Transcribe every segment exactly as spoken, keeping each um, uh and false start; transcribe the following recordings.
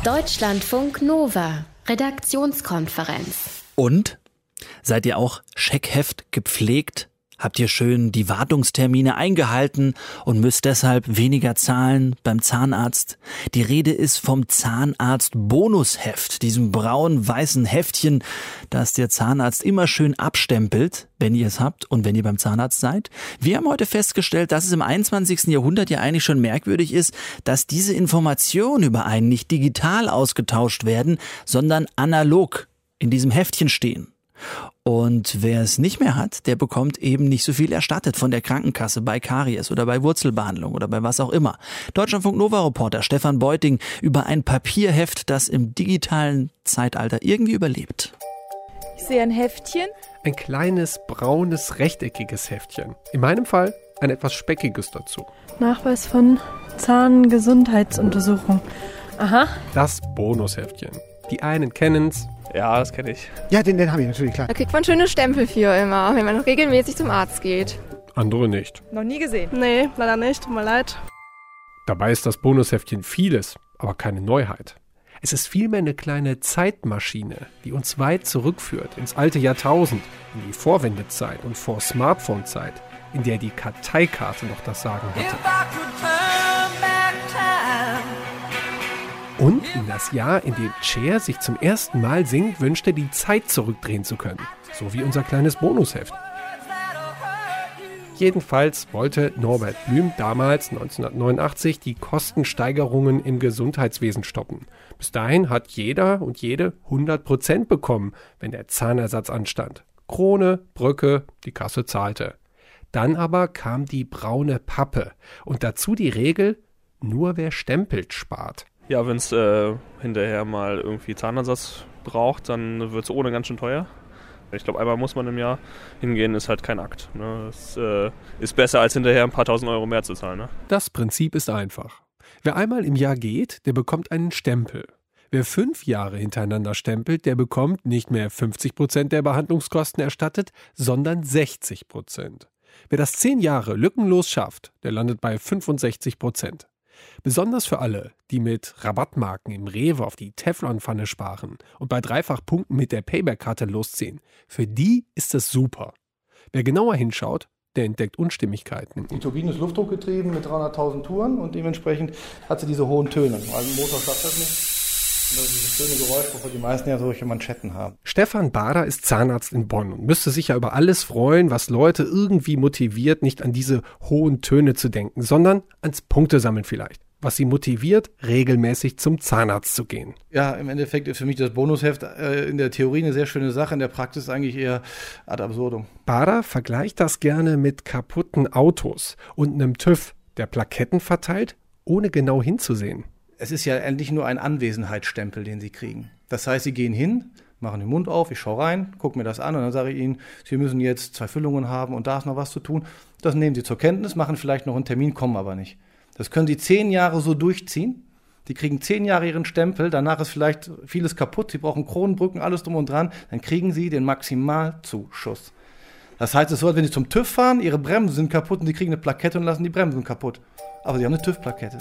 Deutschlandfunk Nova, Redaktionskonferenz. Und? Seid ihr auch Scheckheft gepflegt? Habt ihr schön die Wartungstermine eingehalten und müsst deshalb weniger zahlen beim Zahnarzt? Die Rede ist vom Zahnarzt-Bonusheft, diesem braun-weißen Heftchen, das der Zahnarzt immer schön abstempelt, wenn ihr es habt und wenn ihr beim Zahnarzt seid. Wir haben heute festgestellt, dass es im einundzwanzigsten Jahrhundert ja eigentlich schon merkwürdig ist, dass diese Informationen über einen nicht digital ausgetauscht werden, sondern analog in diesem Heftchen stehen. Und wer es nicht mehr hat, der bekommt eben nicht so viel erstattet von der Krankenkasse bei Karies oder bei Wurzelbehandlung oder bei was auch immer. Deutschlandfunk Nova-Reporter Stefan Beuting über ein Papierheft, das im digitalen Zeitalter irgendwie überlebt. Ich sehe ein Heftchen. Ein kleines, braunes, rechteckiges Heftchen. In meinem Fall ein etwas speckiges dazu. Nachweis von Zahngesundheitsuntersuchung. Aha. Das Bonusheftchen. Die einen kennen's. Ja, das kenne ich. Ja, den, den habe ich natürlich, klar. Da kriegt man schöne Stempel für immer, wenn man regelmäßig zum Arzt geht. Andere nicht. Noch nie gesehen. Nee, leider nicht, tut mir leid. Dabei ist das Bonusheftchen vieles, aber keine Neuheit. Es ist vielmehr eine kleine Zeitmaschine, die uns weit zurückführt ins alte Jahrtausend, in die Vorwendezeit und vor Smartphone-Zeit, in der die Karteikarte noch das Sagen hatte. Und in das Jahr, in dem Cher sich zum ersten Mal singt, wünschte, die Zeit zurückdrehen zu können. So wie unser kleines Bonusheft. Jedenfalls wollte Norbert Blüm damals, neunzehnhundertneunundachtzig, die Kostensteigerungen im Gesundheitswesen stoppen. Bis dahin hat jeder und jede hundert Prozent bekommen, wenn der Zahnersatz anstand. Krone, Brücke, die Kasse zahlte. Dann aber kam die braune Pappe und dazu die Regel, nur wer stempelt, spart. Ja, wenn es äh, hinterher mal irgendwie Zahnersatz braucht, dann wird es ohne ganz schön teuer. Ich glaube, einmal muss man im Jahr hingehen, ist halt kein Akt. Ne? Das äh, ist besser, als hinterher ein paar tausend Euro mehr zu zahlen. Ne? Das Prinzip ist einfach. Wer einmal im Jahr geht, der bekommt einen Stempel. Wer fünf Jahre hintereinander stempelt, der bekommt nicht mehr fünfzig Prozent der Behandlungskosten erstattet, sondern sechzig Prozent. Wer das zehn Jahre lückenlos schafft, der landet bei fünfundsechzig Prozent. Besonders für alle, die mit Rabattmarken im Rewe auf die Teflonpfanne sparen und bei Dreifachpunkten mit der Payback-Karte losziehen, für die ist es super. Wer genauer hinschaut, der entdeckt Unstimmigkeiten. Die Turbine ist luftdruckgetrieben mit dreihunderttausend Touren und dementsprechend hat sie diese hohen Töne. Also ein Motor schafft das nicht. Das ist dieses schöne Geräusch, wovor die meisten ja solche Manschetten haben. Stefan Bader ist Zahnarzt in Bonn und müsste sich ja über alles freuen, was Leute irgendwie motiviert, nicht an diese hohen Töne zu denken, sondern ans Punktesammeln vielleicht. Was sie motiviert, regelmäßig zum Zahnarzt zu gehen. Ja, im Endeffekt ist für mich das Bonusheft äh, in der Theorie eine sehr schöne Sache, in der Praxis eigentlich eher ad absurdum. Bader vergleicht das gerne mit kaputten Autos und einem TÜV, der Plaketten verteilt, ohne genau hinzusehen. Es ist ja endlich nur ein Anwesenheitsstempel, den Sie kriegen. Das heißt, Sie gehen hin, machen den Mund auf, ich schaue rein, gucke mir das an und dann sage ich Ihnen, Sie müssen jetzt zwei Füllungen haben und da ist noch was zu tun. Das nehmen Sie zur Kenntnis, machen vielleicht noch einen Termin, kommen aber nicht. Das können Sie zehn Jahre so durchziehen. Die kriegen zehn Jahre ihren Stempel, danach ist vielleicht vieles kaputt, Sie brauchen Kronenbrücken, alles drum und dran, dann kriegen Sie den Maximalzuschuss. Das heißt, es ist so, als wenn Sie zum TÜV fahren, Ihre Bremsen sind kaputt und Sie kriegen eine Plakette und lassen die Bremsen kaputt. Aber Sie haben eine TÜV-Plakette.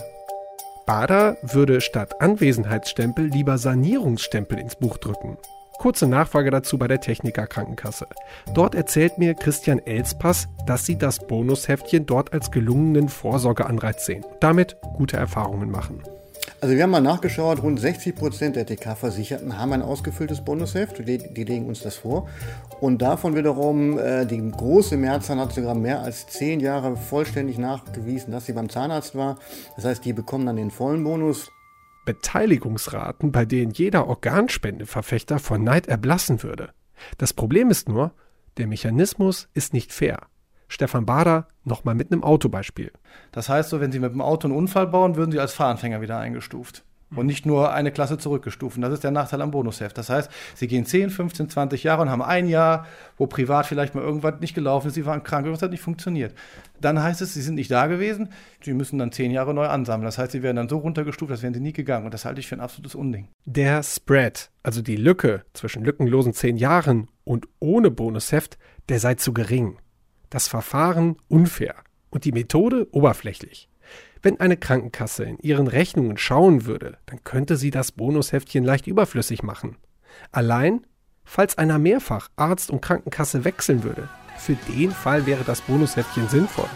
Bader würde statt Anwesenheitsstempel lieber Sanierungsstempel ins Buch drücken. Kurze Nachfrage dazu bei der Techniker Krankenkasse. Dort erzählt mir Christian Elspass, dass sie das Bonusheftchen dort als gelungenen Vorsorgeanreiz sehen. Damit gute Erfahrungen machen. Also wir haben mal nachgeschaut, rund sechzig Prozent der T K-Versicherten haben ein ausgefülltes Bonusheft, die, die legen uns das vor. Und davon wiederum, äh, die große Mehrzahl hat sogar mehr als zehn Jahre vollständig nachgewiesen, dass sie beim Zahnarzt war. Das heißt, die bekommen dann den vollen Bonus. Beteiligungsraten, bei denen jeder Organspendeverfechter vor Neid erblassen würde. Das Problem ist nur, der Mechanismus ist nicht fair. Stefan Bader nochmal mit einem Autobeispiel. Das heißt so, wenn Sie mit dem Auto einen Unfall bauen, würden Sie als Fahranfänger wieder eingestuft. Und nicht nur eine Klasse zurückgestuft. Und das ist der Nachteil am Bonusheft. Das heißt, Sie gehen zehn, fünfzehn, zwanzig Jahre und haben ein Jahr, wo privat vielleicht mal irgendwas nicht gelaufen ist, Sie waren krank, irgendwas hat nicht funktioniert. Dann heißt es, Sie sind nicht da gewesen, Sie müssen dann zehn Jahre neu ansammeln. Das heißt, Sie werden dann so runtergestuft, als wären Sie nie gegangen. Und das halte ich für ein absolutes Unding. Der Spread, also die Lücke zwischen lückenlosen zehn Jahren und ohne Bonusheft, der sei zu gering. Das Verfahren unfair und die Methode oberflächlich. Wenn eine Krankenkasse in ihren Rechnungen schauen würde, dann könnte sie das Bonusheftchen leicht überflüssig machen. Allein, falls einer mehrfach Arzt und Krankenkasse wechseln würde, für den Fall wäre das Bonusheftchen sinnvoll.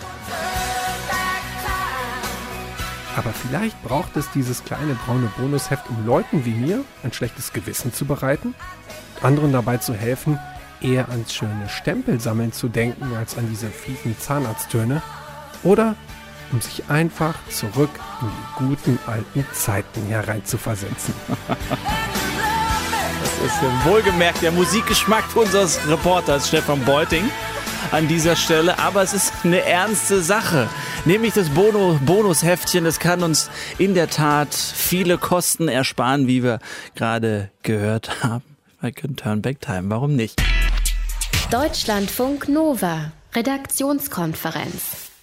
Aber vielleicht braucht es dieses kleine braune Bonusheft, um Leuten wie mir ein schlechtes Gewissen zu bereiten, anderen dabei zu helfen, eher ans schöne Stempelsammeln zu denken, als an diese fiesen Zahnarzttöne, oder um sich einfach zurück in die guten alten Zeiten hereinzuversetzen. Das ist ja wohlgemerkt der Musikgeschmack unseres Reporters Stefan Beuting an dieser Stelle, aber es ist eine ernste Sache, nämlich das Bono- Bonusheftchen, das kann uns in der Tat viele Kosten ersparen, wie wir gerade gehört haben. I can turn back time, warum nicht? Deutschlandfunk Nova, Redaktionskonferenz.